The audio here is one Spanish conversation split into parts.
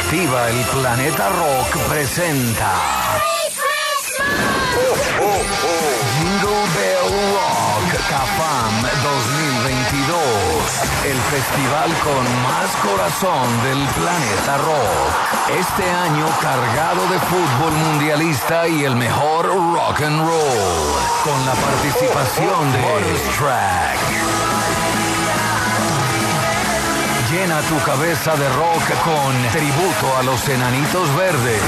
Activa el Planeta Rock presenta Jingle Bell Rock CAFAM 2022, el festival con más corazón del planeta rock. Este año cargado de fútbol mundialista y el mejor rock and roll, con la participación de Bonus Track. Llena tu cabeza de rock con tributo a los Enanitos Verdes,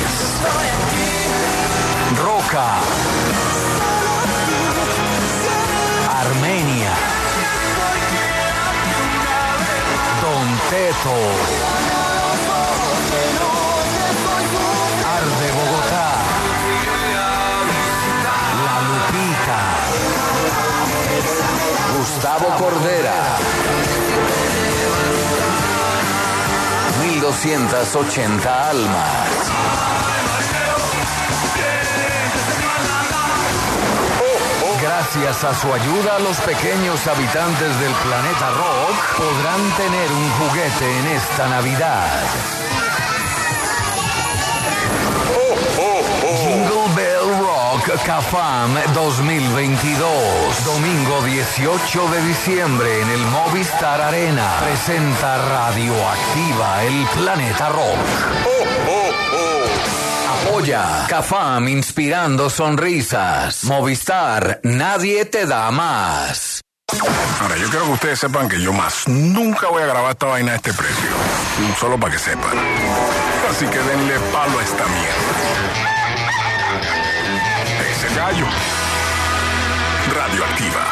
Roca, Armenia, Don Teto, Arde Bogotá, La Lupita, Gustavo Cordera, 1280 almas. Gracias a su ayuda, los pequeños habitantes del planeta rock podrán tener un juguete en esta Navidad. Jingle Bell Rock CAFAM 2022. Domingo 18 de diciembre en el Movistar Arena. Presenta Radioactiva el Planeta Rock. Apoya CAFAM, inspirando sonrisas. Movistar, nadie te da más. Ahora, yo quiero que ustedes sepan que yo más nunca voy a grabar esta vaina a este precio. Solo para que sepan. Así que denle palo a esta mierda. Ese gallo. Radioactiva.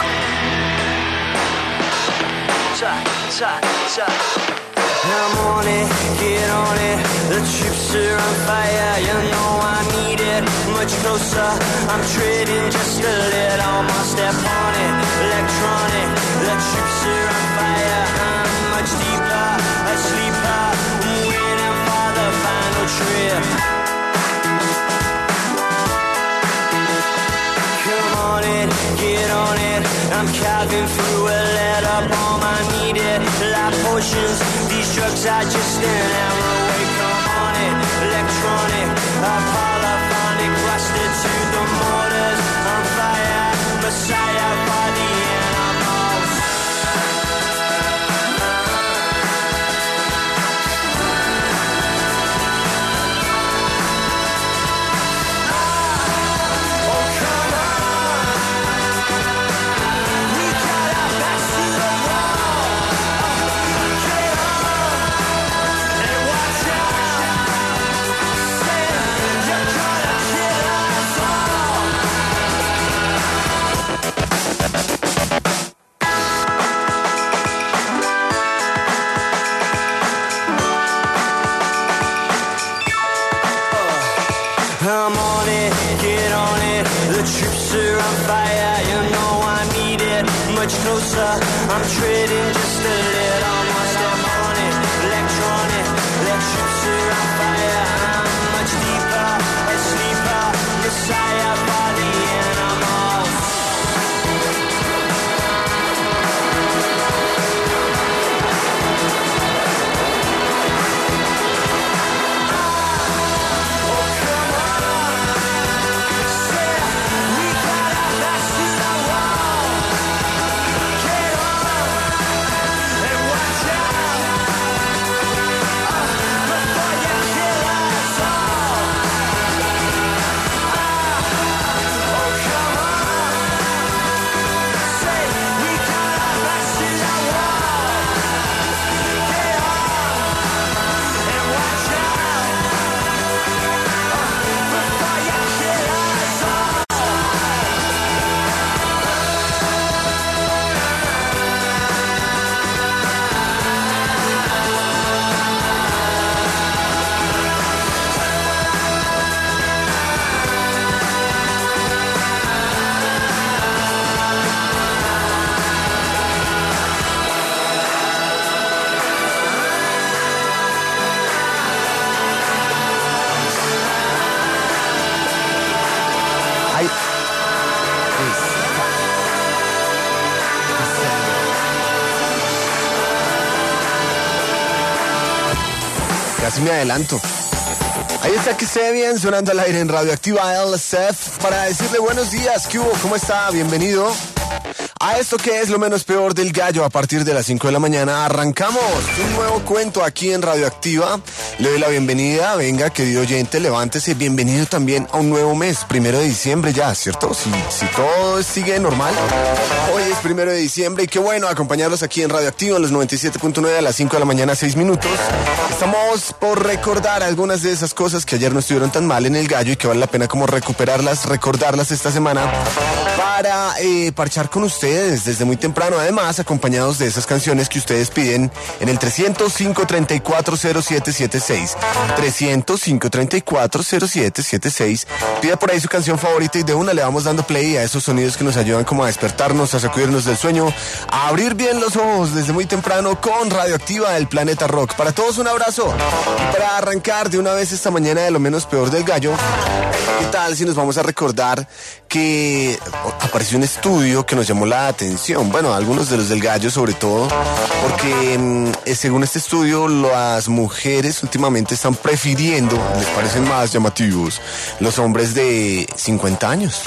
I'm on it, get on it. The troops are on fire, you know I need it. Much closer, I'm treading just a little more. Step on it, electronic. The troops are on fire, I'm much deeper, a sleeper. I'm waiting for the final trip. Come on it, get on it. I'm carving through a letter bomb. I need it, life potions. These drugs are just an hour away. Come on it, electronic, polyphonic, rusted to the mortars. I'm fire, messiah for the animals. Oh, come on. We got our backs to the wall. Get on and watch out. Say you're gonna kill us all. I'm on it, get on it. The troops are on fire, you know I need it. Much closer, I'm treading just a little more. Step on it, electronic. The troops are on fire, I'm much deeper, a sleeper. Messiah for the animals. Oh, come on. Say, we got our backs to the wall. Get on and watch out. Before you kill us all. Oh, come on. Say, we got our backs to the wall. Get on and watch out. Before you kill us all. casi me adelanto. Ahí está que esté bien, sonando al aire en Radioactiva LSF para decirle buenos días. ¿Qué hubo? ¿Cómo está? Bienvenido a esto que es lo menos peor del gallo. A partir de las 5 de la mañana arrancamos un nuevo cuento aquí en Radioactiva. Le doy la bienvenida. Venga, querido oyente, levántese. Bienvenido también a un nuevo mes, 1 de diciembre ya, ¿cierto? Si todo sigue normal. Hoy es 1 de diciembre y qué bueno acompañarlos aquí en Radioactiva en los 97.9 a las 5 de la mañana, 6 minutos. Estamos por recordar algunas de esas cosas que ayer no estuvieron tan mal en el gallo y que vale la pena como recordarlas esta semana para parchar con ustedes desde muy temprano, además acompañados de esas canciones que ustedes piden en el 305-340776 305-340776. Pida por ahí su canción favorita y de una le vamos dando play a esos sonidos que nos ayudan como a despertarnos, a sacudirnos del sueño, a abrir bien los ojos desde muy temprano con Radioactiva del Planeta Rock. Para todos un abrazo y para arrancar de una vez esta mañana de lo menos peor del gallo, ¿qué tal si nos vamos a recordar que apareció un estudio que nos llamó la atención? Bueno, algunos de los del gallo sobre todo, porque según este estudio las mujeres últimamente están prefiriendo, les parecen más llamativos, los hombres de 50 años.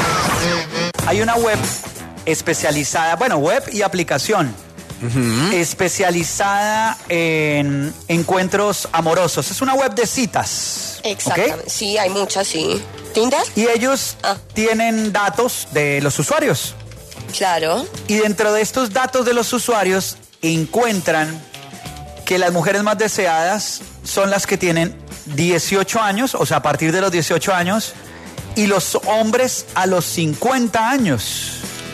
Hay una web especializada, web y aplicación, especializada en encuentros amorosos. Es una web de citas. Exactamente. ¿Okay? Sí, hay muchas, sí. ¿Tinder? Y ellos tienen datos de los usuarios. Claro. Y dentro de estos datos de los usuarios encuentran que las mujeres más deseadas son las que tienen 18 años, o sea, a partir de los 18 años, y los hombres a los 50 años.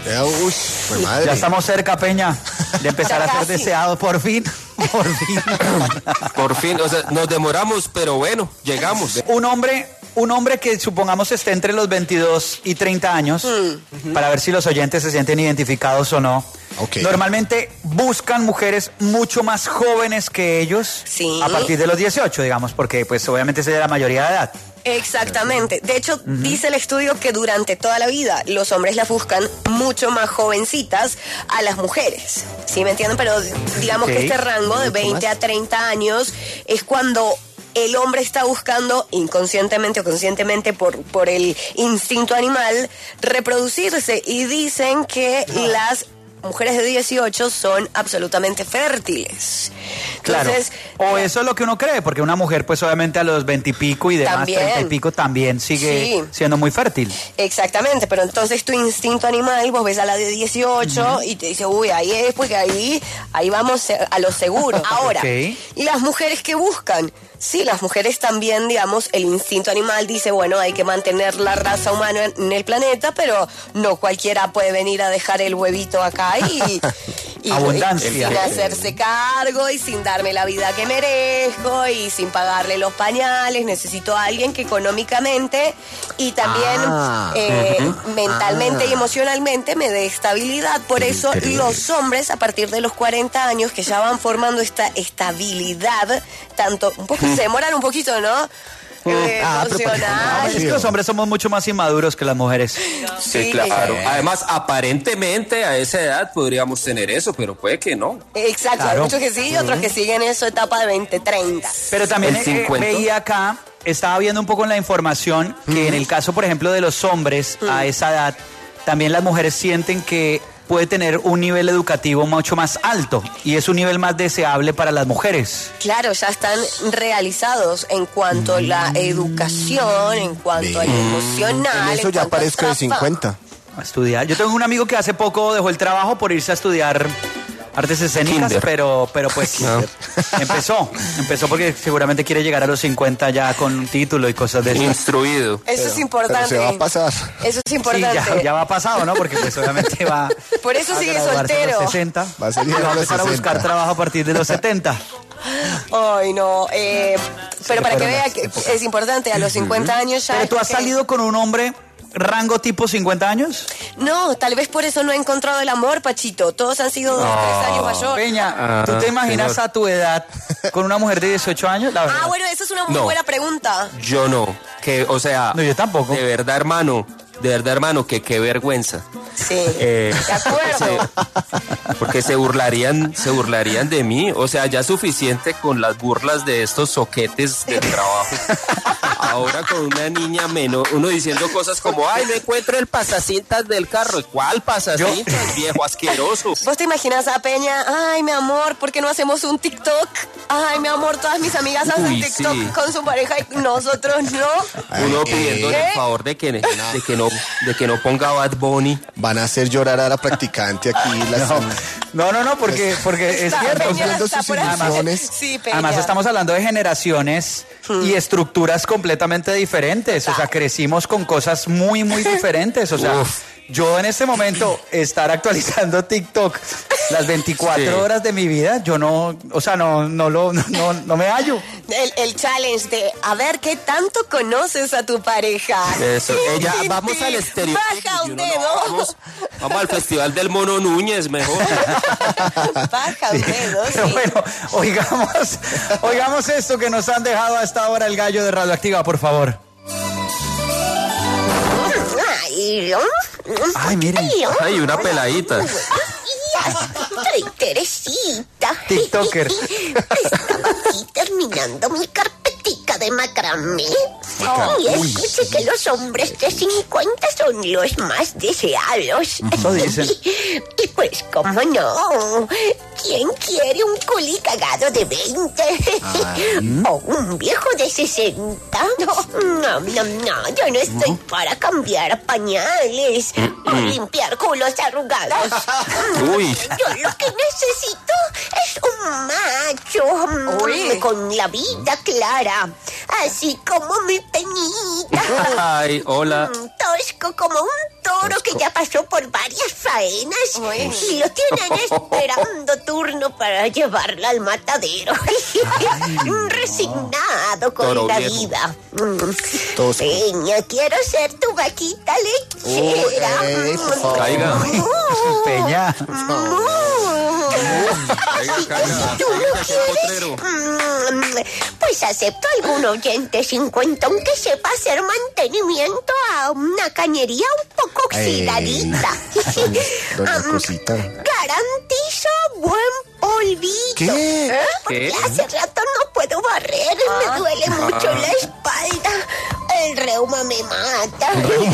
Pues madre. Ya estamos cerca, Peña, de empezar a ser Casi. deseados por fin. Por fin. Por fin, o sea, nos demoramos, pero bueno, llegamos. Un hombre que supongamos esté entre los 22 y 30 años, para ver si los oyentes se sienten identificados o no. Okay. Normalmente buscan mujeres mucho más jóvenes que ellos, Sí. a partir de los 18, digamos, porque pues obviamente esa es la mayoría de edad. Exactamente. De hecho, dice el estudio que durante toda la vida los hombres las buscan mucho más jovencitas a las mujeres. ¿Sí me entienden? Pero digamos que este rango de 20 a 30 años es cuando el hombre está buscando, inconscientemente o conscientemente por el instinto animal, reproducirse. Y dicen que las mujeres de 18 son absolutamente fértiles. Entonces, Claro. O eso es lo que uno cree, porque una mujer pues obviamente a los 20 y pico y demás, También. 30 y pico también sigue siendo muy fértil. exactamente, pero entonces tu instinto animal, vos ves a la de 18 y te dice, uy, ahí es, porque ahí vamos a lo seguro. Ahora, Ok. y las mujeres que buscan, sí, las mujeres también, digamos, el instinto animal dice, bueno, hay que mantener la raza humana en el planeta, pero no cualquiera puede venir a dejar el huevito acá y Abundancia. sin hacerse cargo y sin darme la vida que merezco y sin pagarle los pañales. Necesito a alguien que económicamente y también mentalmente y emocionalmente me dé estabilidad. Por eso los hombres a partir de los 40 años que ya van formando esta estabilidad, tanto un poco se demoran un poquito, ¿no? Emocional. Es que los hombres somos mucho más inmaduros que las mujeres. Sí, claro. Además, aparentemente a esa edad podríamos tener eso, pero puede que no. Exacto, Claro. hay muchos que sí y otros que siguen en su etapa de 20, 30. Pero también El 50. veía acá, estaba viendo un poco en la información que en el caso, por ejemplo, de los hombres a esa edad, también las mujeres sienten que puede tener un nivel educativo mucho más alto y es un nivel más deseable para las mujeres. Claro, ya están realizados en cuanto a la educación, en cuanto a lo emocional. En eso ya cuanto a parezco de trabajo. 50. A estudiar. Yo tengo un amigo que hace poco dejó el trabajo por irse a estudiar artes escénicas, Kinder. pero pues empezó porque seguramente quiere llegar a los 50 ya con un título y cosas de eso. Instruido. Eso es Pero importante. se va a pasar. Eso es Sí, importante. ya va pasado, ¿no? Porque pues obviamente va Por eso a sigue graduarse a soltero. los 60. Va a salir Y va a a los empezar a 60. buscar trabajo a partir de los 70. Ay, no. Pero para que vea que es importante, a los 50 años ya... Pero tú es has porque- salido con un hombre rango tipo 50 años. No, tal vez por eso no he encontrado el amor, Pachito. Todos han sido 2 o 3 años mayor. Peña, ¿tú te imaginas señor. a tu edad con una mujer de 18 años? La verdad. Ah, bueno, esa es una muy No. buena pregunta. Yo no. Que, o sea, No, yo tampoco. De verdad, hermano, que qué vergüenza. Sí, de acuerdo. Porque se burlarían de mí. O sea, ya suficiente con las burlas de estos soquetes del trabajo. Ahora con una niña menor, uno diciendo cosas como, ay, no encuentro el pasacintas del carro. ¿Cuál pasacintas, viejo asqueroso? ¿Vos te imaginas a Peña? Ay, mi amor, ¿por qué no hacemos un TikTok? Ay, mi amor, todas mis amigas hacen Uy, TikTok sí. con su pareja y nosotros no. Uno pidiéndole el favor de que no ponga Bad Bunny. Van a hacer llorar a la practicante aquí. No, porque es cierto. Peña viendo está sus por ahí. ilusiones. Sí, Peña. Además estamos hablando de generaciones y estructuras completamente diferentes. O sea, crecimos con cosas muy, muy diferentes. O sea, yo en este momento estar actualizando TikTok las 24 horas de mi vida, yo no me hallo. El challenge de a ver qué tanto conoces a tu pareja. Eso, vamos al estereotipo. Baja un Y uno, dedo. Vamos al Festival del Mono Núñez, mejor. Baja un dedo, Pero sí. bueno, oigamos esto que nos han dejado a esta hora el gallo de Radioactiva, por favor. Ay, miren. Ay, una peladita. Soy Teresita. TikToker. Estaba aquí terminando mi carpetica de macramé. Y escuché que los hombres de 50 son los más deseados. Eso dicen. Y pues, ¿cómo no? ¿Quién quiere un culi cagado de 20? ¿O un viejo de 60? No, yo no estoy para cambiar pañales o limpiar culos arrugados. Uy. Yo lo que necesito es un macho con la vida clara, así como mi Peñita. Ay, hola. Tosco como un toro que ya pasó por varias faenas y lo tienen esperando turno para llevarla al matadero. Resignado con Toro la viejo. vida. Tosco. Peña, quiero ser tu vaquita lechera. por favor. Caiga. Peña. ¿Tú no quieres? Pues acepto algún oyente 50 aunque sepa hacer mantenimiento a una cañería un poco oxidadita. Doña Cosita. Garantizo buen polvito. ¿Qué? Porque ¿Qué? hace rato no puedo barrer, me duele mucho la espalda. El reuma me mata.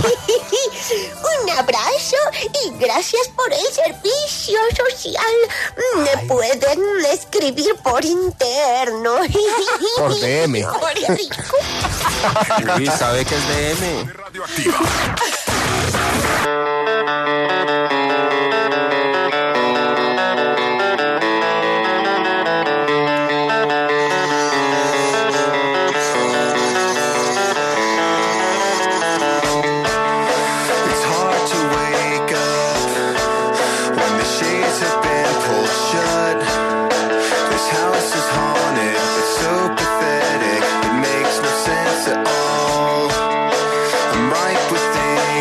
Un abrazo y gracias por el servicio social. Me pueden escribir por interno. Por DM. Qué rico. Uy, ¿sabe qué es DM? Radioactiva. It's hard to wake up when the shades have been pulled shut. This house is haunted, it's so pathetic, it makes no sense at all. I'm ripe with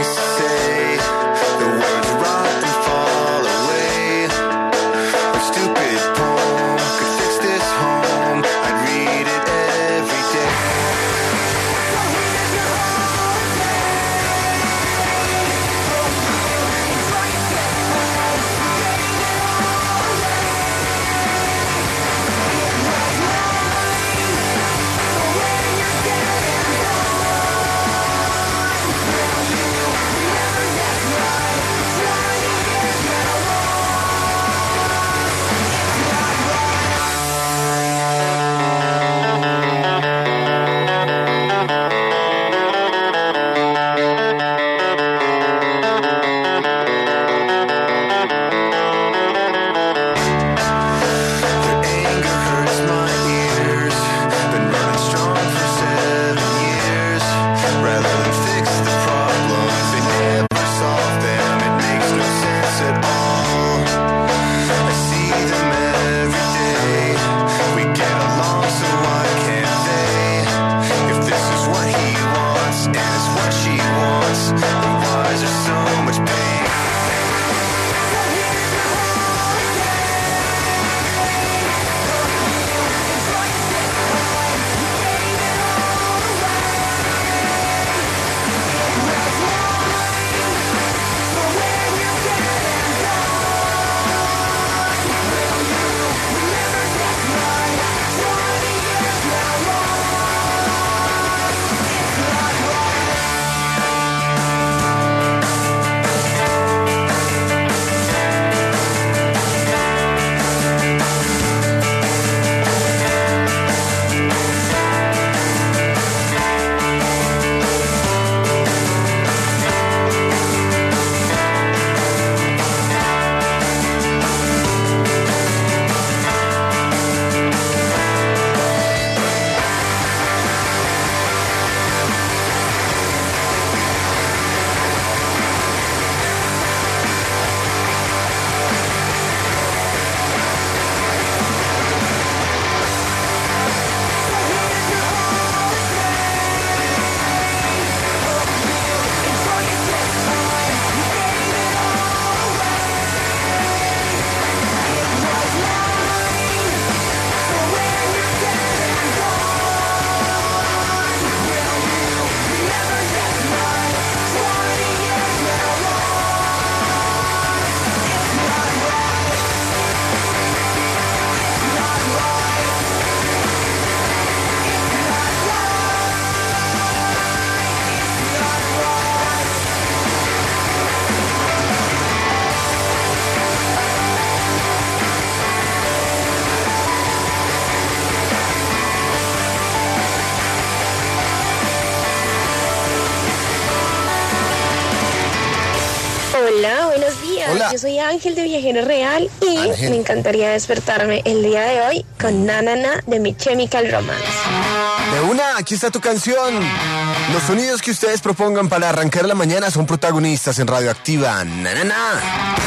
Hola, buenos días. Hola. Yo soy Ángel de Viajero Real y Ángel. me encantaría despertarme el día de hoy con Na Na Na de Mi Chemical Romance. De una, aquí está tu canción. Los sonidos que ustedes propongan para arrancar la mañana son protagonistas en Radioactiva. Na, na, na.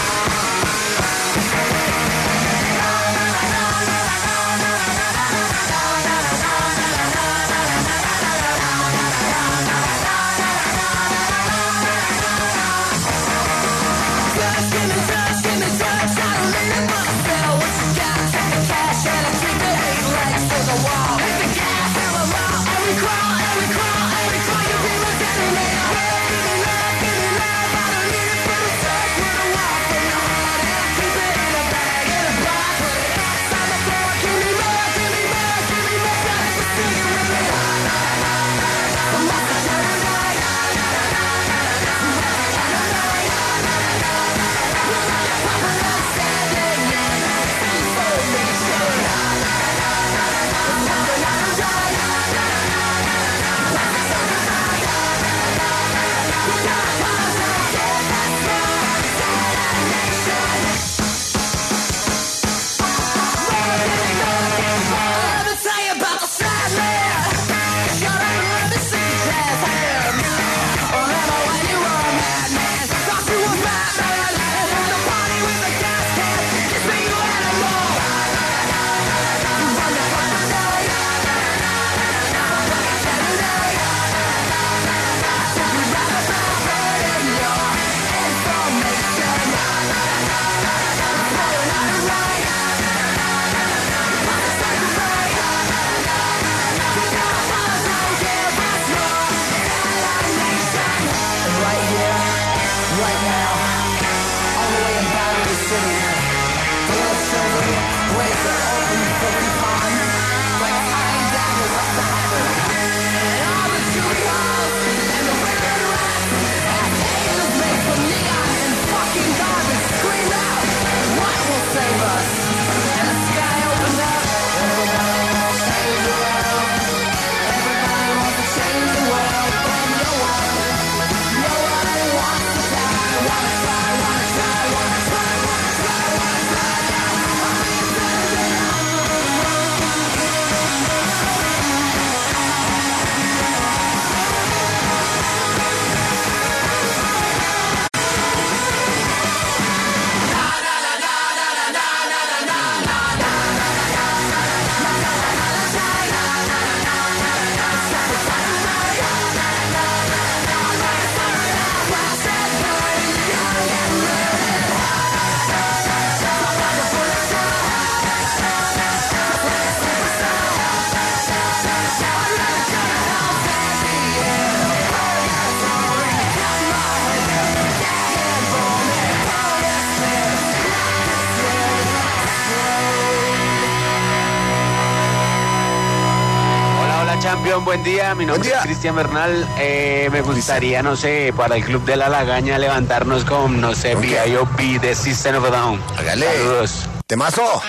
Champion, buen día, mi nombre es Cristian Bernal. Me gustaría, no sé, para el Club de la Lagaña levantarnos con, no sé, B.I.O.B. de System of a Down. Hágale. Saludos. Temazo.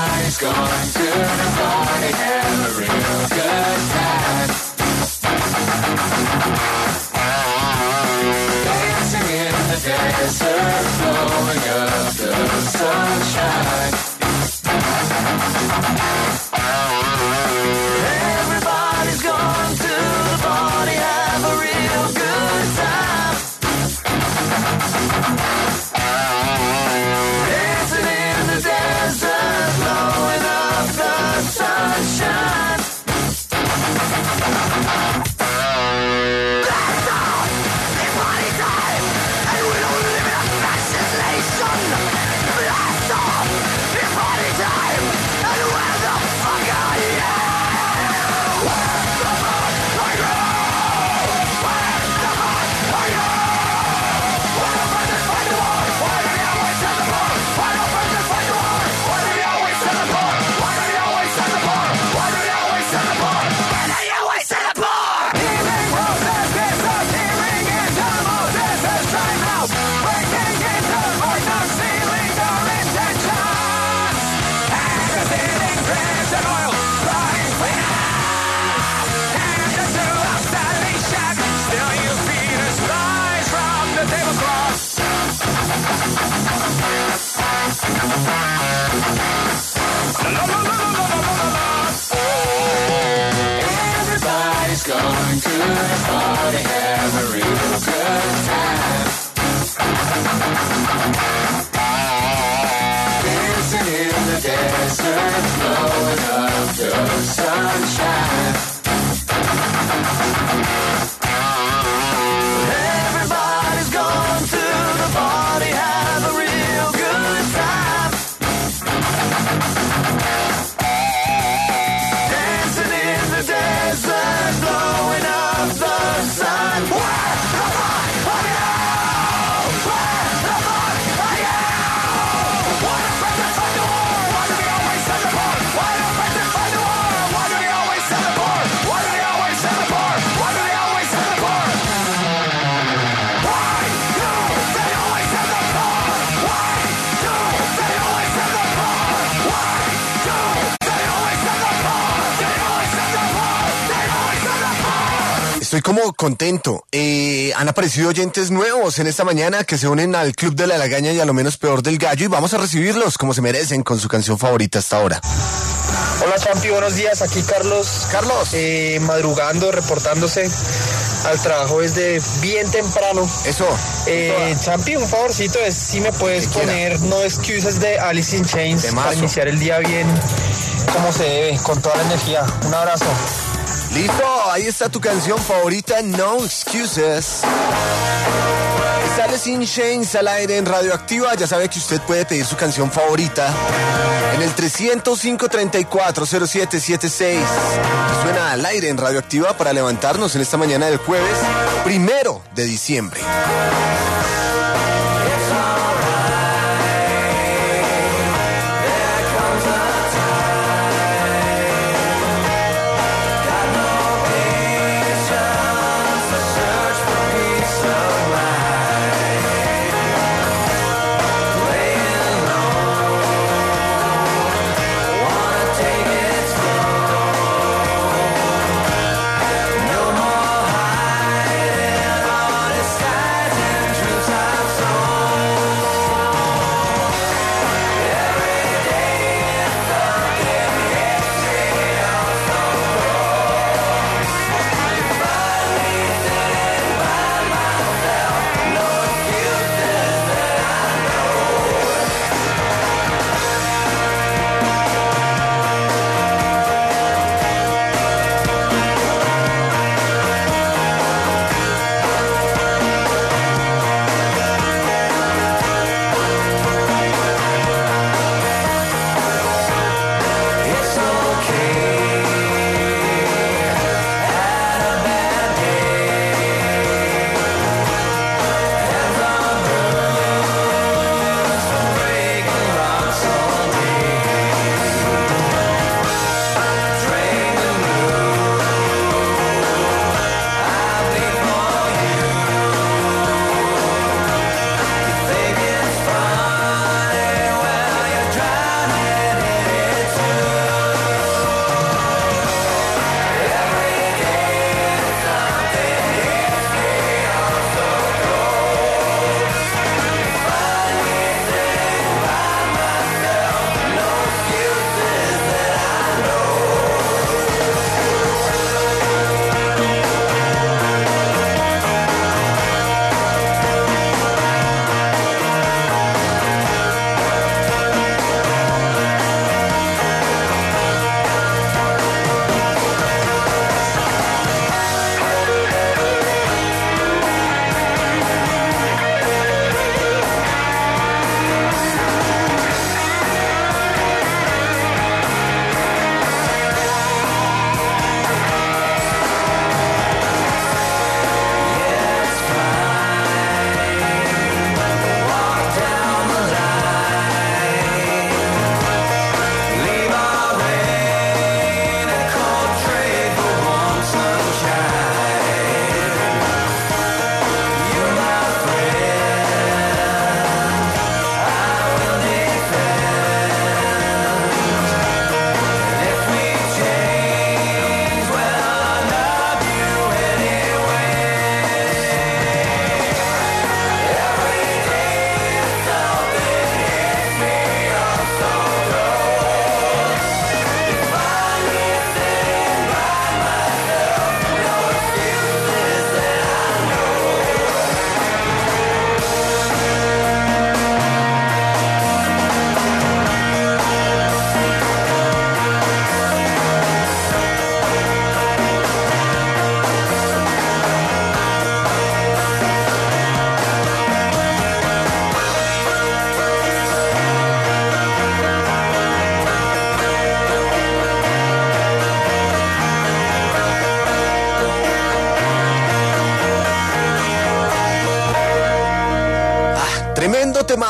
Everybody's going to the party, have a real good time. Dancing in the desert, blowing up the sunshine. Everybody's going to the party, have a real good time. Dancing in the desert, blowing up the sunshine. Blast off! It's party time! And we don't live in a fascist nation! Blast off! It's party time! And where the fuck are you? Where the fuck are you? Where the fuck are you? Why don't friends fight the war? Why do they always send the war? Why don't friends fight the war? Why do they always send the war? Why do they always send the war? Why do they always send the war? Why do they always send the war? Healing process is up, healing into Moses is time out. Breaking into void, no sealing our intentions. Agitating crimson oil, burning clean out. And into obsolescence, still you feed us lies from the tablecloth. Everybody's going to the party, have a real good time. Dancing in the desert, blowing up the sunshine. Everybody's going to the party, have a real good time. Dancing in the desert, blowing up the sun. Where the fuck are you? Where the fuck are you? Why do friends fight the war? Why do they always send the war? Why do friends fight the war? Why do they always send the war? Why do they always send the war? Why do they always send the war? Why do they always send the war? Why do they always send the war? Why do they always send the war? They always send the war. They always send the war. Estoy como contento. Han aparecido oyentes nuevos en esta mañana que se unen al Club de la Lagaña y a lo menos peor del gallo y vamos a recibirlos como se merecen con su canción favorita hasta ahora. Hola Champi, buenos días, aquí Carlos. Carlos. Madrugando, reportándose al trabajo desde bien temprano. Eso. Champi, un favorcito es si me puedes Que poner No Excuses de Alice in Chains Temazo. para iniciar el día bien como se debe, con toda la energía. Un abrazo. Listo, ahí está tu canción favorita, No Excuses. Sale Sin Chains al aire en Radioactiva. Ya sabe que usted puede pedir su canción favorita en el 305-340776. Suena al aire en Radioactiva para levantarnos en esta mañana del jueves 1 de diciembre. No more hiding on the sides and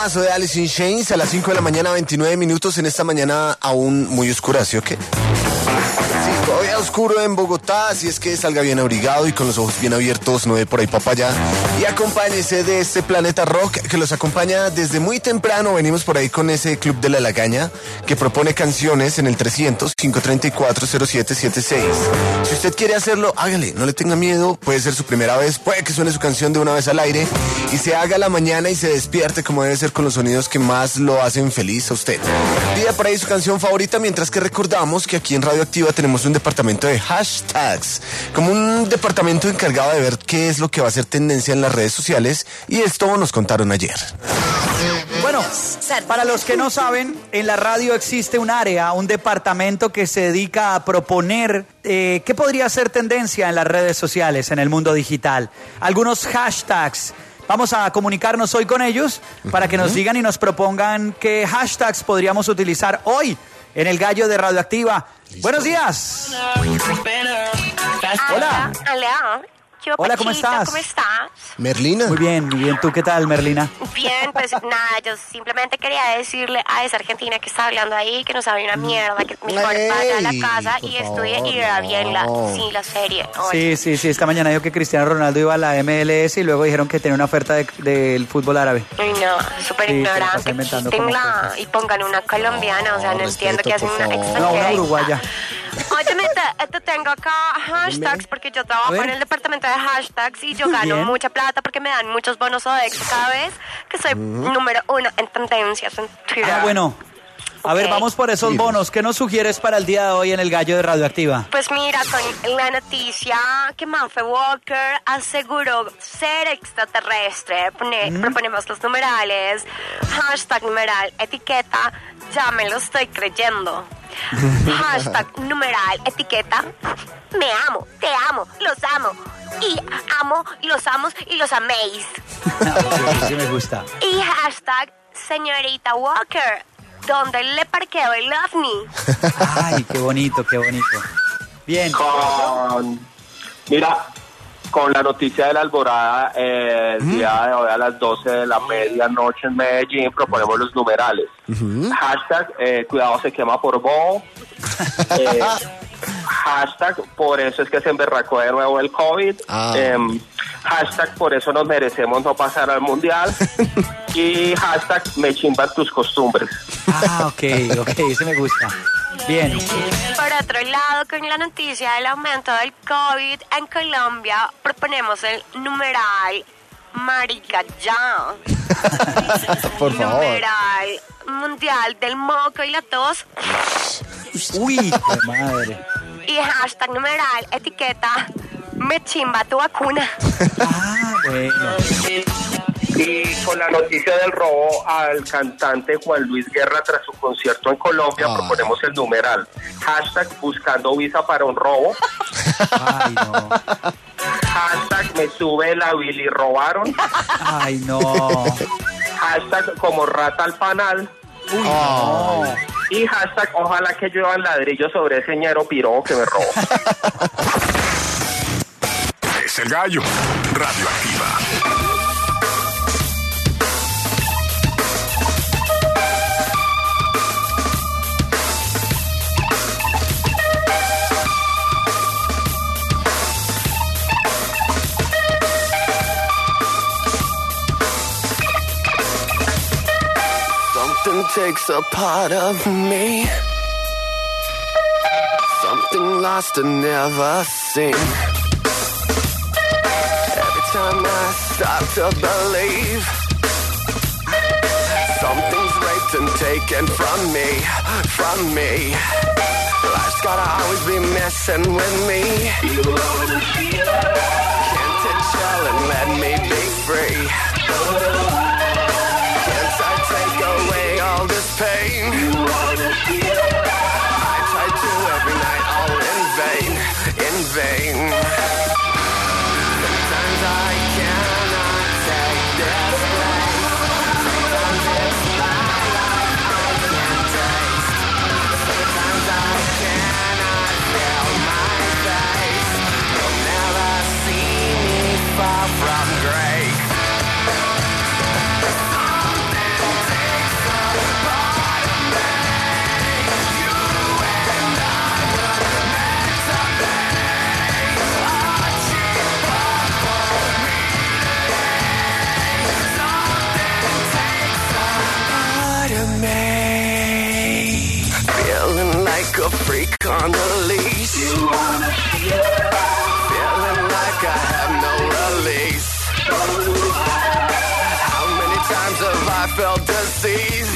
temazo de Alice in Chains a las 5 de la mañana, 29 minutos en esta mañana aún muy oscura, ¿sí o qué? Sí, todavía oscuro en Bogotá, así es que salga bien abrigado y con los ojos bien abiertos, no ve por ahí papaya. Y acompáñese de este Planeta Rock que los acompaña desde muy temprano. Venimos por ahí con ese Club de la Lagaña que propone canciones en el 300-534-0776. Si usted quiere hacerlo, hágale, no le tenga miedo, puede ser su primera vez, puede que suene su canción de una vez al aire y se haga la mañana y se despierte como debe ser con los sonidos que más lo hacen feliz a usted. Pida por ahí su canción favorita, mientras que recordamos que aquí en Radioactiva tenemos un departamento de hashtags, como un departamento encargado de ver qué es lo que va a ser tendencia en las redes sociales, y esto nos contaron ayer. Bueno, para los que no saben, en la radio existe un área, un departamento que se dedica a proponer qué podría ser tendencia en las redes sociales, en el mundo digital. Algunos hashtags. Vamos a comunicarnos hoy con ellos para que nos digan y nos propongan qué hashtags podríamos utilizar hoy en el Gallo de Radioactiva. ¡Listo! Buenos días. Hola. Hola. Hola, ¿cómo estás? ¿Cómo estás? Merlina. Muy bien. ¿Tú qué tal, Merlina? Bien, pues nada, yo simplemente quería decirle a esa argentina que está hablando ahí que no sabe una mierda, que mejor vaya a la casa y estudie y vea bien la serie. Sí, esta mañana dijo que Cristiano Ronaldo iba a la MLS y luego dijeron que tenía una oferta del fútbol árabe. Ay, no, súper ignorante, quítenla y pongan una colombiana, o sea, no entiendo que hacen una extranjera. No, una uruguaya. Óyeme, te tengo acá hashtags porque yo trabajo en el departamento de hashtags y yo gano mucha plata porque me dan muchos bonos Sodexo cada vez que soy número 1 en tendencias en Twitter. Ah, bueno. A ver, vamos por esos bonos. ¿Qué nos sugieres para el día de hoy en el Gallo de Radioactiva? Pues mira, con la noticia que Manfred Walker aseguró ser extraterrestre, proponemos los numerales, hashtag numeral, etiqueta, ya me lo estoy creyendo. Hashtag numeral, etiqueta, me amo, te amo, los amo. Y amo, y los amos, y los améis. Sí, me gusta. Y hashtag señorita Walker, ¿dónde le parqueo el ovni? Ay, qué bonito, qué bonito. Bien. Mira, con la noticia de la alborada, el día de hoy a las 12 de la medianoche en Medellín proponemos los numerales. Hashtag, cuidado se quema por bobo. Hashtag, por eso es que se emberracó de nuevo el COVID. Hashtag, por eso nos merecemos no pasar al mundial. Y hashtag, me chimban tus costumbres. Ok, ese me gusta. Bien. Por otro lado, con la noticia del aumento del COVID en Colombia, proponemos el numeral marica ya. Por favor. Numeral mundial del moco y la tos. Uy, qué madre. Y hashtag numeral, etiqueta, me chimba tu vacuna. Bueno. Y con la noticia del robo al cantante Juan Luis Guerra tras su concierto en Colombia, proponemos el numeral. Hashtag buscando visa para un robo. Ay, no. Hashtag me sube la Billy robaron. Ay, no. Hashtag como rata al panal. Uy, no. Y hashtag ojalá que lluevan ladrillos sobre ese ñero piro que me robó. Es el Gallo, Radioactiva. Something takes a part of me. Something lost and never seen. Every time I start to believe something's raped and taken from me, from me. Life's gotta always be messing with me. Can't it chill and let me be free? Take away all this pain. I try to every night, all in vain, in vain. Sometimes I cannot take this place. Sometimes it's my life I can't taste. Sometimes I cannot feel my face. You'll never see me far from grace. freak on the leash. Feeling like I have no release. How many times have I felt disease?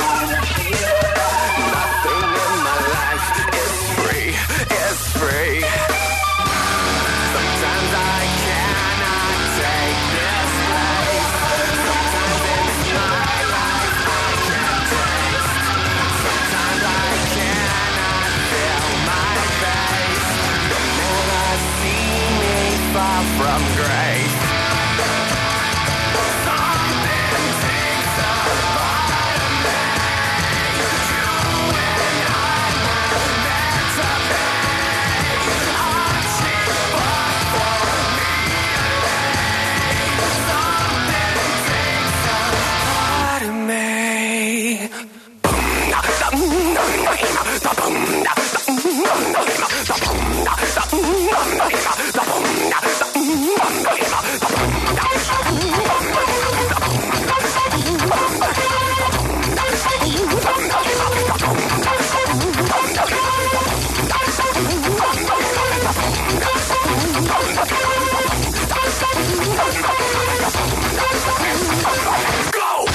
Nothing in my life is free, is free. Sometimes I cannot take this place. Sometimes it's my life I can't taste. Sometimes I cannot feel my face. You'll never see me far from grace. Something takes a part of me. You and I were meant to be. I'm cheap but for me to something takes a part of me. Go!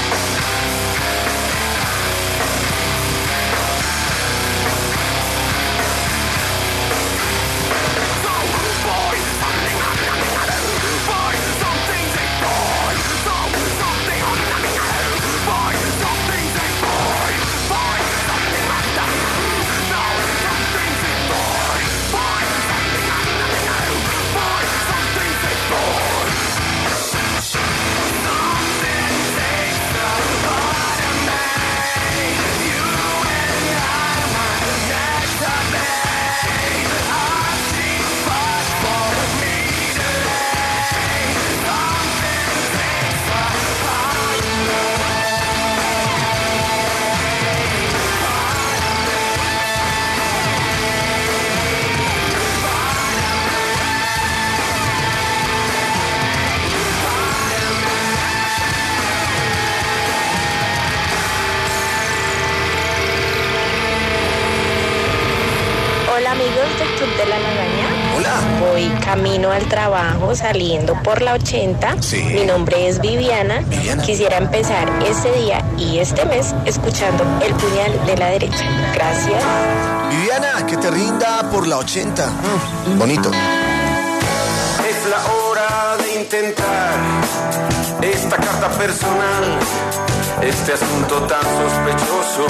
Hola amigos del Club de la Lagaña. Hola. Voy camino al trabajo saliendo por la 80. Sí. Mi nombre es Viviana. Viviana. Quisiera empezar este día y este mes escuchando El Puñal de la Derecha. Gracias. Viviana, que te rinda por la 80. Bonito. Es la hora de intentar esta carta personal, este asunto tan sospechoso.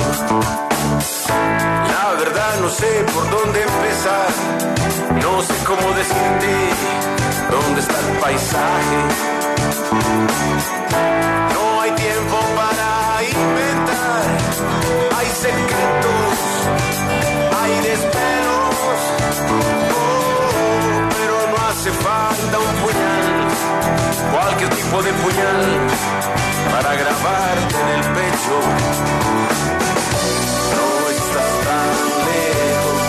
La verdad no sé por dónde empezar, no sé cómo decirte dónde está el paisaje. No hay tiempo para inventar, hay secretos, hay desvelos. Oh, pero no hace falta un puñal, cualquier tipo de puñal, para grabarte en el pecho. No estás tan lejos,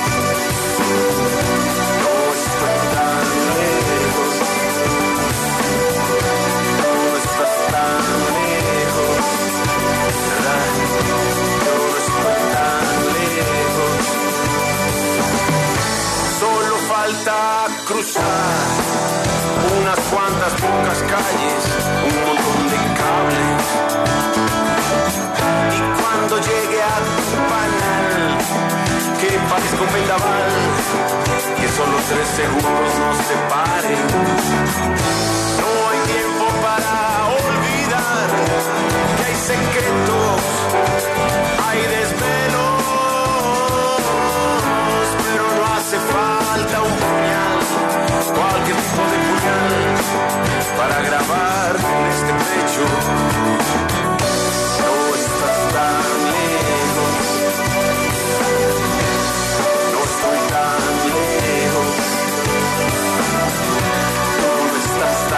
no estoy tan lejos, no estás tan lejos, ¿verdad? No estoy tan lejos. Solo falta cruzar unas cuantas pocas calles, un montón de cables. Y cuando llegue a tu panal, que parezca un vendaval, que solo 3 segundos nos separen. No hay tiempo para olvidar que hay secretos, hay desvelos, pero no hace falta un puñal, cualquier tipo de puñal, para grabar en este pecho. No estás tan lejos, no estoy tan lejos, no estás tan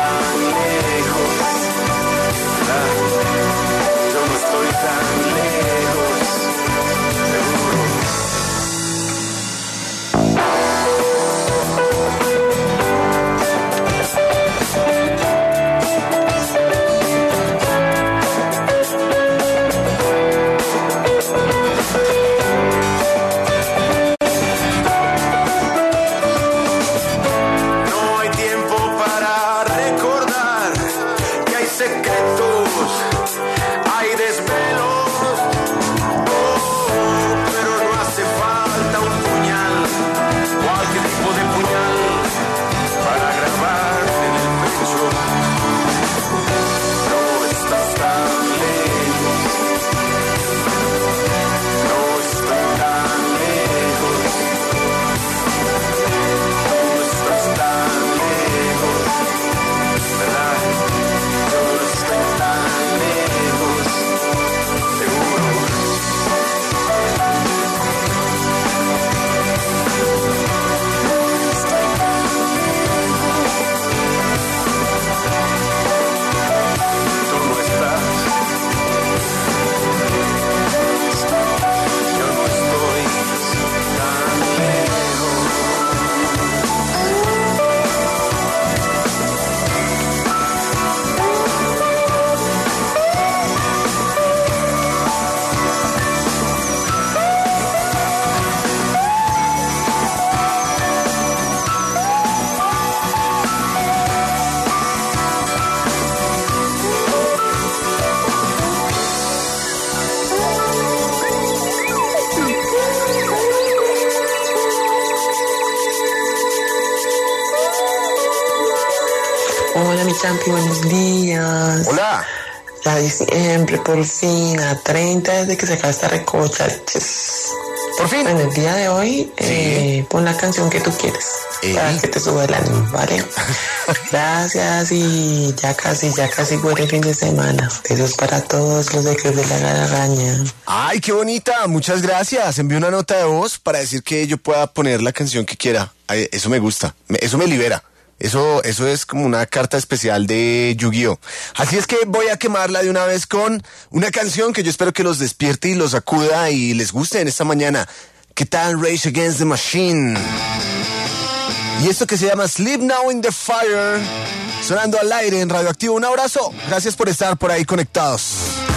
mi champi, buenos días. Hola. Ya diciembre, por fin, a 30 desde que se acaba esta recocha. Yes. Por fin. En el día de hoy, pon la canción que tú quieres para que te suba el ánimo, ¿vale? Gracias y ya casi huele el fin de semana. Eso es para todos los de Club de la Araña. Ay, qué bonita, muchas gracias. Envié una nota de voz para decir que yo pueda poner la canción que quiera. Ay, eso me gusta, eso me libera. Eso es como una carta especial de Yu-Gi-Oh! Así es que voy a quemarla de una vez con una canción que yo espero que los despierte y los sacuda y les guste en esta mañana. ¿Qué tal Rage Against the Machine? Y esto que se llama Sleep Now in the Fire, sonando al aire en Radioactivo. Un abrazo, gracias por estar por ahí conectados.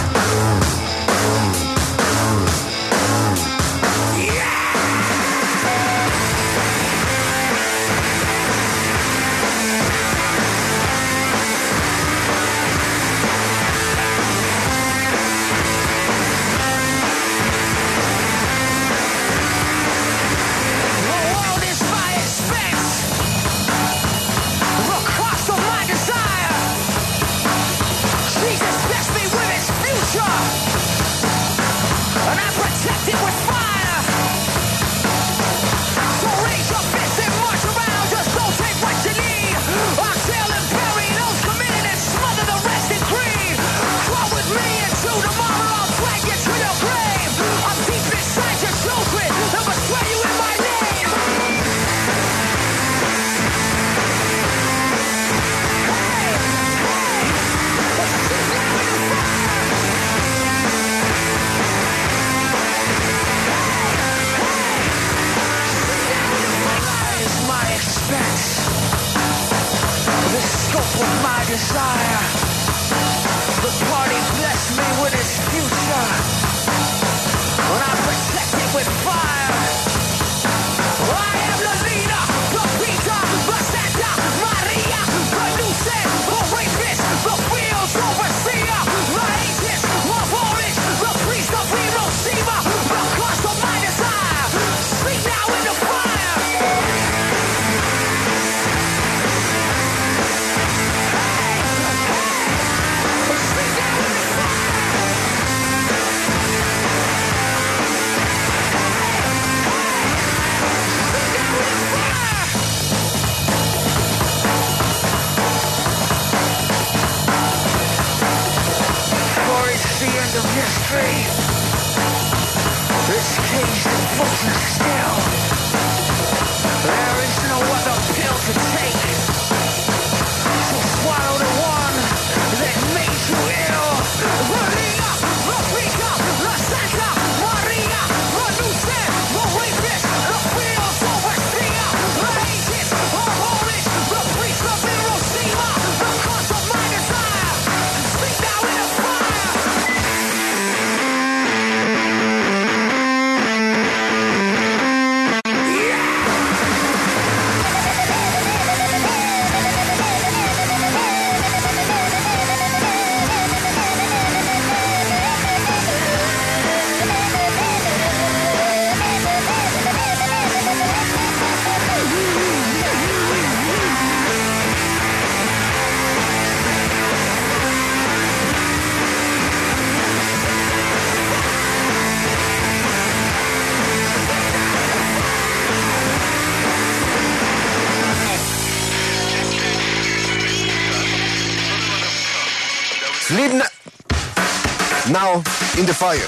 Desire. The party blessed me with its future. When I protect it with fire. I am the leader, the Peter, the Santa Maria, the nuisance, the rapist, the fields overseer, the atheist, the Horus, the priest of Hiroshima, the cause of my desire. Sleep now in the fire. The end of history. It's caged and frozen still. There is no other pill to take. So swallow the one that made you ill. The Liga, the Pika, the Santa Maria, the nuisance, the rapist, the fields overseer, the atheist, the Horus, the priest of Hiroshima, the cause of my desire. Sleep now in the fire. Sleep Now in the Fire.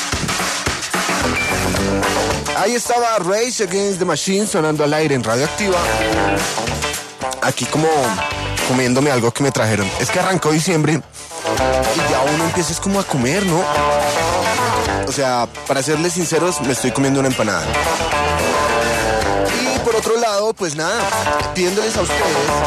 Ahí estaba Rage Against the Machine sonando al aire en Radioactiva. Aquí como comiéndome algo que me trajeron. Es que arrancó diciembre y ya uno empieza es como a comer, ¿no? O sea, para serles sinceros, me estoy comiendo una empanada. Y por otro lado, pues nada, pidiéndoles a ustedes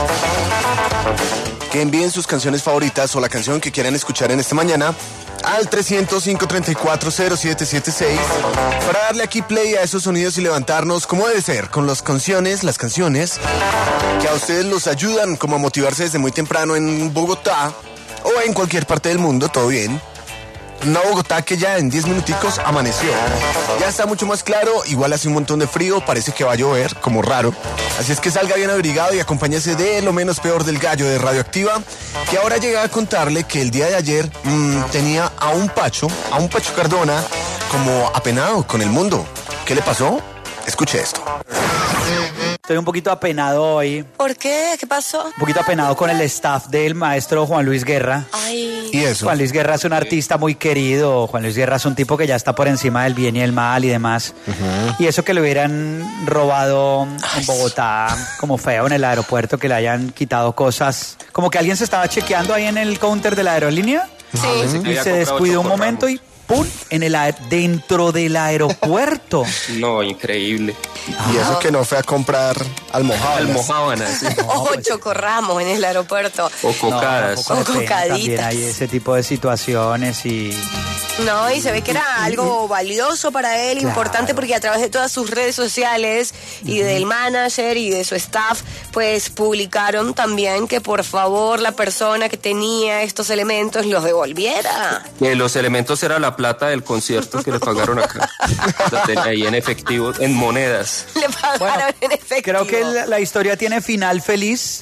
que envíen sus canciones favoritas o la canción que quieran escuchar en esta mañana al 300-534-0776 para darle aquí play a esos sonidos y levantarnos como debe ser, con las canciones que a ustedes los ayudan como a motivarse desde muy temprano en Bogotá o en cualquier parte del mundo, todo bien. Una Bogotá que ya en 10 minuticos amaneció. Ya está mucho más claro, igual hace un montón de frío, parece que va a llover, como raro. Así es que salga bien abrigado y acompáñese de Lo Menos Peor del Gallo de Radioactiva, que ahora llega a contarle que el día de ayer tenía a un Pacho Cardona, como apenado con el mundo. ¿Qué le pasó? Escuche esto. Estoy un poquito apenado hoy. ¿Por qué? ¿Qué pasó? Un poquito apenado con el staff del maestro Juan Luis Guerra. Ay. ¿Y eso? Juan Luis Guerra es un artista muy querido. Juan Luis Guerra es un tipo que ya está por encima del bien y el mal y demás. Y eso que le hubieran robado en Bogotá, como feo en el aeropuerto, que le hayan quitado cosas. Como que alguien se estaba chequeando ahí en el counter de la aerolínea. Sí. Y se descuidó un momento y ¡pum! Dentro del aeropuerto. No, increíble. Y eso que no fue a comprar Almojábanas. O chocorramos en el aeropuerto. O cocadas. O También cocaditas. hay ese tipo de situaciones y... No, y se ve que era algo valioso para él, Claro. importante, porque a través de todas sus redes sociales y del manager y de su staff, pues publicaron también que por favor la persona que tenía estos elementos los devolviera. Los elementos era la plata del concierto que le pagaron acá. La tenía ahí en efectivo, en monedas. Le pagaron en efectivo. Creo que la historia tiene final feliz,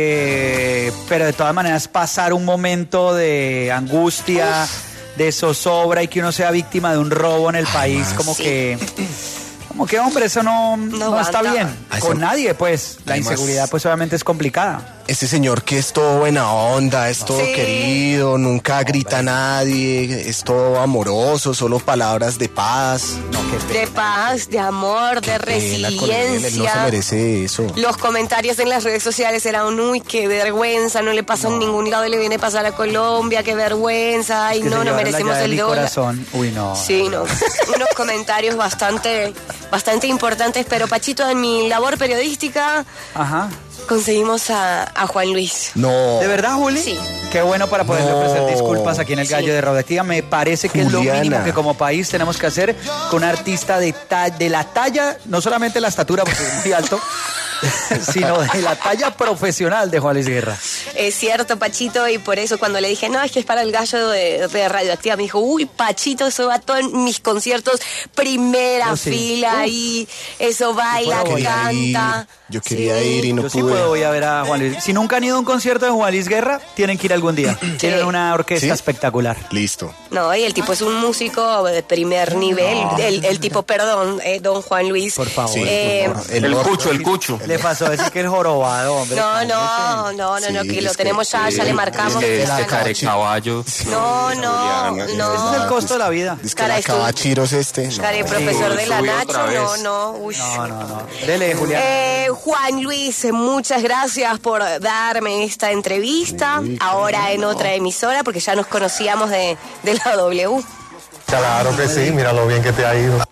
pero de todas maneras pasar un momento de angustia, de zozobra y que uno sea víctima de un robo en el país, como que, hombre, eso no está bien. Con nadie, pues. La Además, inseguridad, pues, obviamente es complicada. Ese señor que es todo buena onda, es todo querido, nunca grita a nadie, es todo amoroso, solo palabras de paz. De paz, de amor, de resiliencia. Él no se merece eso. Los comentarios en las redes sociales eran, uy, qué vergüenza, no le pasa en ningún lado y le viene a pasar a Colombia, qué vergüenza, ay, Que no, se no llevaron la merecemos llave de el mi dólar. corazón. Uy, no. Sí, no. Unos comentarios bastante importantes, pero Pachito, en mi labor periodística Ajá. conseguimos a Juan Luis. No. ¿De verdad, Juli? Sí. Qué bueno para poderle ofrecer disculpas aquí en el Gallo de Radioactiva. Me parece que es lo Juliana. mínimo que como país tenemos que hacer con un artista de la talla, no solamente la estatura, porque es muy alto, sino de la talla profesional de Juan Luis Guerra. Es cierto, Pachito, y por eso cuando le dije, no, es que es para el Gallo de Radioactiva, me dijo, uy, Pachito, eso va todo en mis conciertos, primera Yo sí. fila, y eso baila, canta. Yo quería ir y no Yo sí pude. puedo ir a ver a Juan Luis. Si nunca han ido a un concierto de Juan Luis Guerra, tienen que ir algún día. Tienen una orquesta ¿Sí? espectacular. Listo. No, y el tipo es un músico de primer nivel. El tipo, perdón, don Juan Luis. Por favor. El cucho. Le pasó a decir que el jorobado, hombre. No, que lo tenemos ya le marcamos. Este carecaballo. No. Ese es el costo de la vida. Es que Cara, la cabachiros No. Care, profesor de la subió Nacho, otra vez. no. Uy. No. Dele, Julián. Juan Luis, muchas gracias por darme esta entrevista. Ahora en otra emisora, porque ya nos conocíamos de la W. Claro que sí, mira lo bien que te ha ido.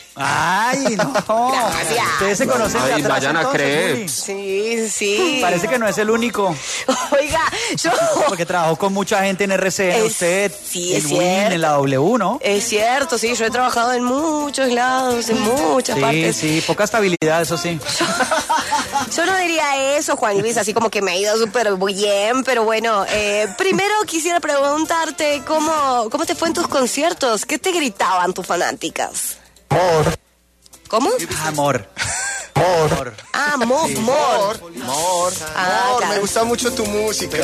Ay, no. Gracias. Ustedes se conocen de Ay, atrás, vayan a entonces, creer. Juli. Sí. Parece que no es el único. Oiga, yo... Porque trabajó con mucha gente en RCN, usted, sí, es en Win, cierto. en la W, ¿no? Es cierto, sí, yo he trabajado en muchos lados, en muchas partes. Sí, poca estabilidad, eso sí. Yo no diría eso, Juan Luis, así como que me ha ido súper bien, pero bueno, primero quisiera preguntarte cómo te fue en tus conciertos, ¿qué te gritaban tus fanáticas? Amor, ¿Cómo? Amor. amor. Ah, Mor. Ah, Amor, claro. me gusta mucho tu música.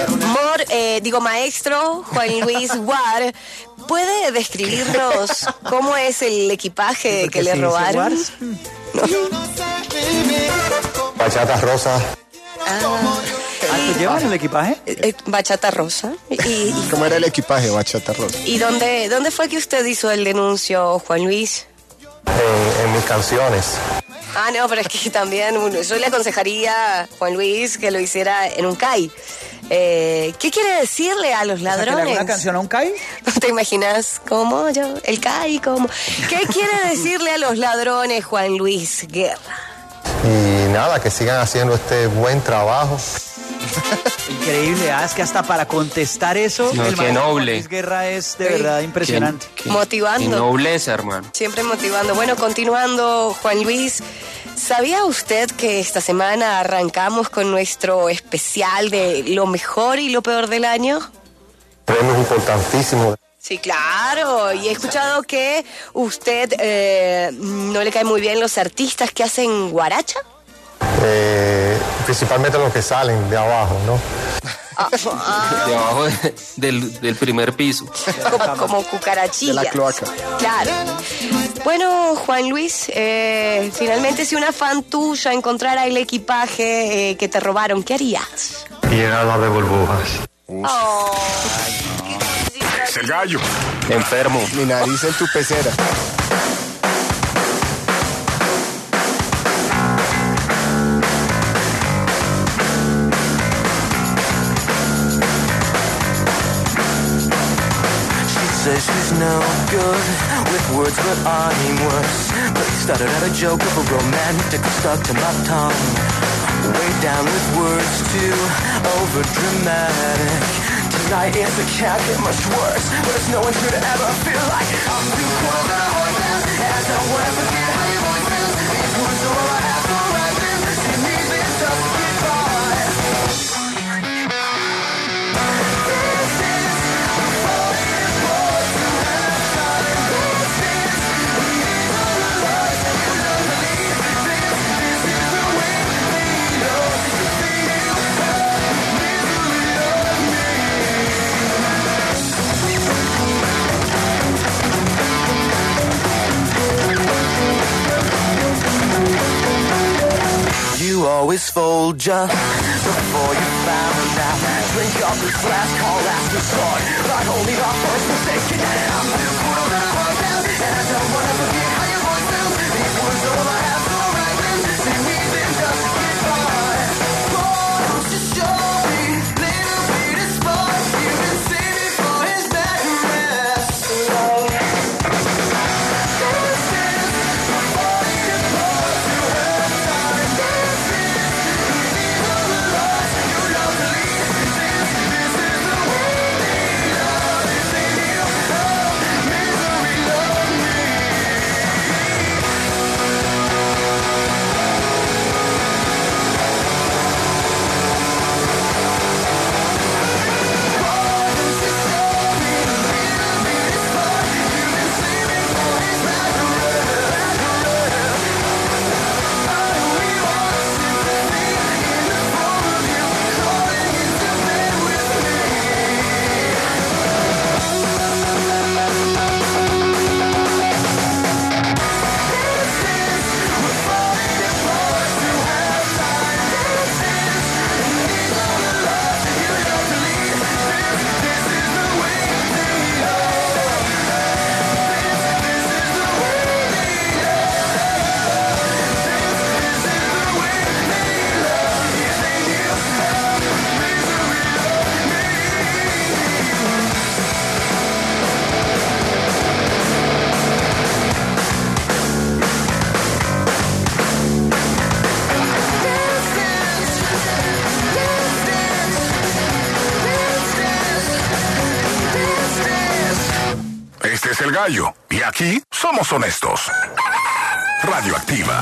Maestro Juan Luis Guar, ¿puede describirnos cómo es el equipaje que le robaron? Bachata rosa. ¿Tú llevas el equipaje? Bachata rosa. ¿Y ¿Cómo era el equipaje, bachata rosa? dónde fue que usted hizo el denuncio, Juan Luis? En mis canciones. Ah, no, pero es que también yo le aconsejaría a Juan Luis que lo hiciera en un CAI. ¿Qué quiere decirle a los ¿Que le haga ladrones? una canción a un CAI? ¿No te imaginas cómo yo? El CAI, ¿cómo? ¿Qué quiere decirle a los ladrones, Juan Luis Guerra? Y nada, que sigan haciendo este buen trabajo. Increíble, es que hasta para contestar eso, No, el qué maestro Juan noble. Luis Guerra es de verdad impresionante. Motivando. Qué nobleza, hermano. Siempre motivando. Bueno, continuando, Juan Luis, ¿sabía usted que esta semana arrancamos con nuestro especial de lo mejor y lo peor del año? Premios importantísimos. Sí, claro. Y he escuchado que usted no le cae muy bien los artistas que hacen guaracha. Principalmente los que salen de abajo, ¿no? De abajo del primer piso. Como cucarachillas. De la cloaca. Claro. Bueno, Juan Luis, finalmente si una fan tuya encontrara el equipaje que te robaron, ¿qué harías? Llenarla de burbujas. Es el gallo. Enfermo. Mi nariz en tu pecera. Says she's no good with words but I mean worse. But he started out a joke of a romantic stuck to my tongue. Way down with words too over dramatic. Tonight it can't get much worse, but it's no one should ever feel like I'm too cool to hold them. And I don't wanna forget how your voice feels. These words are all I have to write them. See me then just goodbye. You always fold just before you found out. Drink up this last call, last resort, but only the first mistake. And I'm too cool to hold down, and I don't wanna forget how your voice sounds. These words are all I have to write them. See me then just get by. What's your story? Little bit of spark. You can save it for his back rest. Este es el gallo. Y aquí somos honestos. Radioactiva.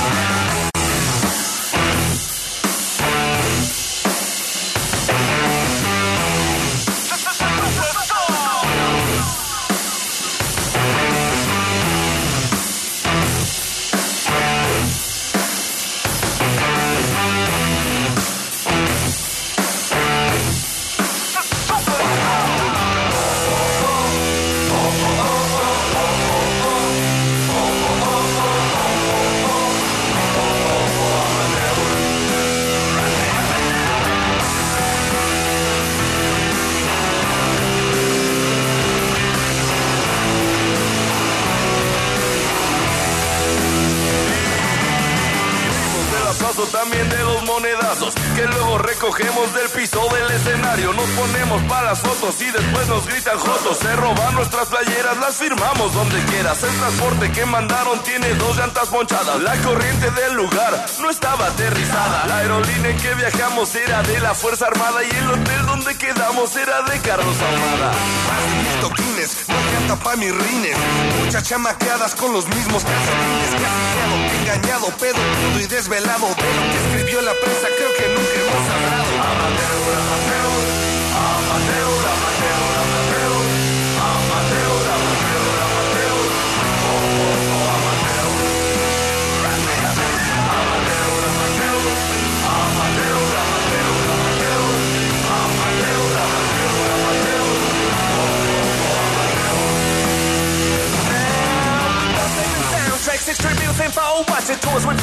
También de los monedazos que luego recogemos del piso del escenario. Nos ponemos para las fotos y después nos gritan jotos. Se roban nuestras playeras, las firmamos donde quieras. El transporte que mandaron tiene 2 llantas ponchadas. La corriente del lugar no estaba aterrizada. La aerolínea en que viajamos era de la Fuerza Armada y el hotel donde quedamos era de Carlos Ahumada. Más de 1000 toquines, no canta pa' mis rines. Muchas chamaqueadas con los mismos calcetines. Casiqueado, engañado, pedo, crudo y desvelado. De lo que escribió la prensa creo que nunca hemos hablado. Amateur, amateur, amateur, amateur, amateur, amateur.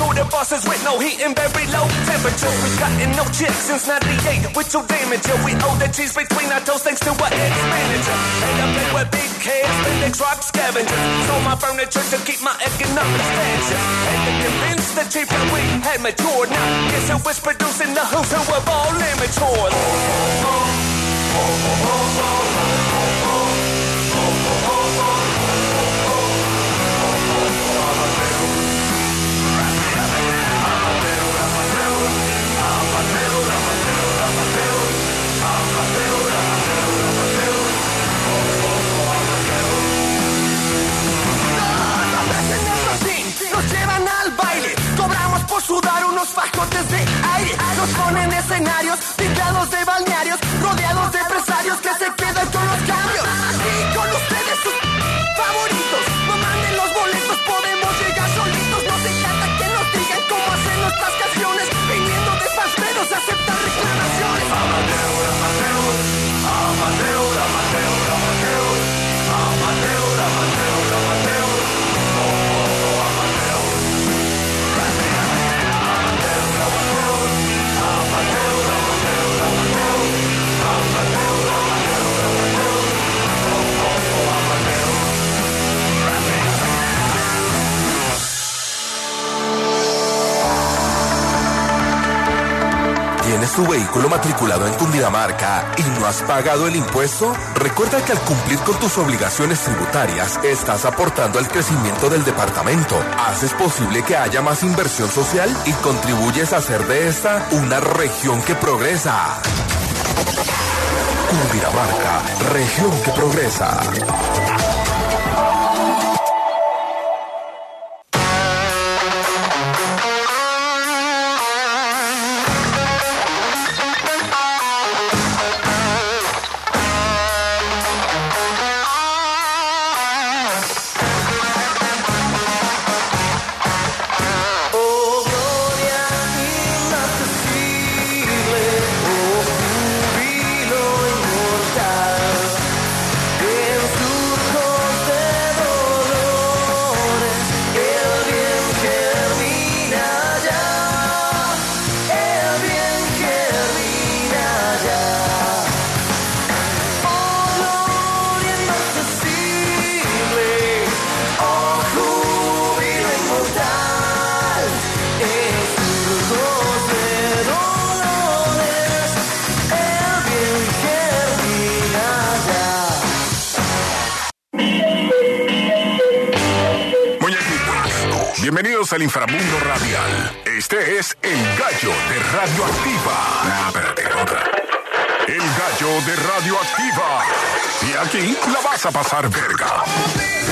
school the bosses with no heat and very low temperature. We cutting no chicks since 98 with your damage. We owe the cheese between our toes thanks to our ex-manager. And I play with big kids, been the truck scavengers. Sold my furniture to keep my economic stature. And to convince the chief that we had matured. Now guess who was producing the who's who of all immatures. Nos llevan al baile, cobramos por sudar unos fajotes de aire. Nos ponen escenarios, pintados de balnearios, rodeados de empresarios que se quedan con los cambios. Y con ustedes sus favoritos, no manden los boletos, podemos llegar solitos. Nos encanta que nos digan cómo hacen nuestras canciones, viniendo de pasteros a aceptar reclamaciones. Amateur, amateur, amateur, amateur, amateur, amateur, amateur, amateur. ¿Tienes tu vehículo matriculado en Cundinamarca y no has pagado el impuesto? Recuerda que al cumplir con tus obligaciones tributarias, estás aportando al crecimiento del departamento, haces posible que haya más inversión social y contribuyes a hacer de esta una región que progresa. Cundinamarca, región que progresa. Bienvenidos al inframundo radial. Este es El Gallo de Radioactiva. Espérate, otra. El Gallo de Radioactiva. Y aquí la vas a pasar verga.